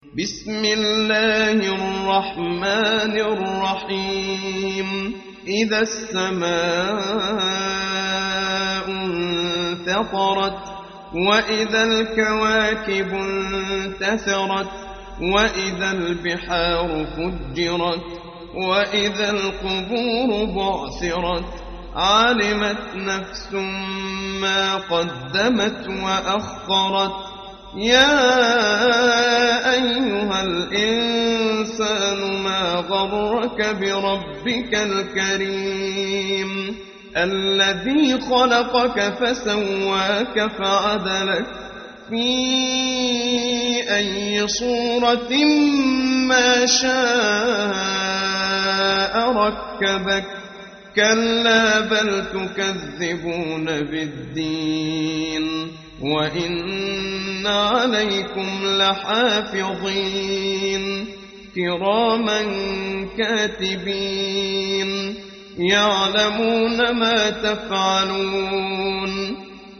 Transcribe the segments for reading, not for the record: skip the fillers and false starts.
بسم الله الرحمن الرحيم إذا السماء انفطرت وإذا الكواكب انتثرت وإذا البحار فجرت وإذا القبور بعثرت علمت نفس ما قدمت وأخطرت يا أيها الإنسان ما غرك بربك الكريم الذي خلقك فسواك فعدلك في أي صورة ما شاء ركبك كلا بل تكذبون بالدين وإن عليكم لحافظين كراما كاتبين يعلمون ما تفعلون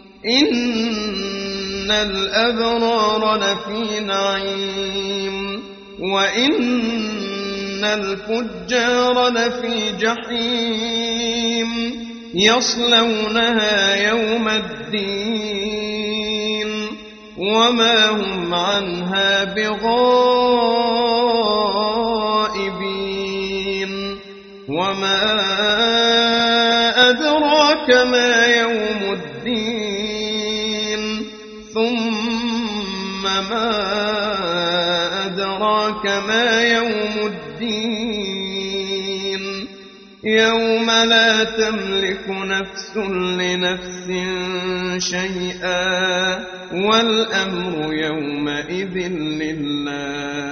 إن الأبرار لفي نعيم وإن الفجار لفي جحيم يصلونها يوم الدين وما هم عنها بغائبين وما أدراك ما يوم الدين ثم ما أدراك ما يوم الدين يوم لا تملك نفس لنفس شيئا والأمر يومئذ لله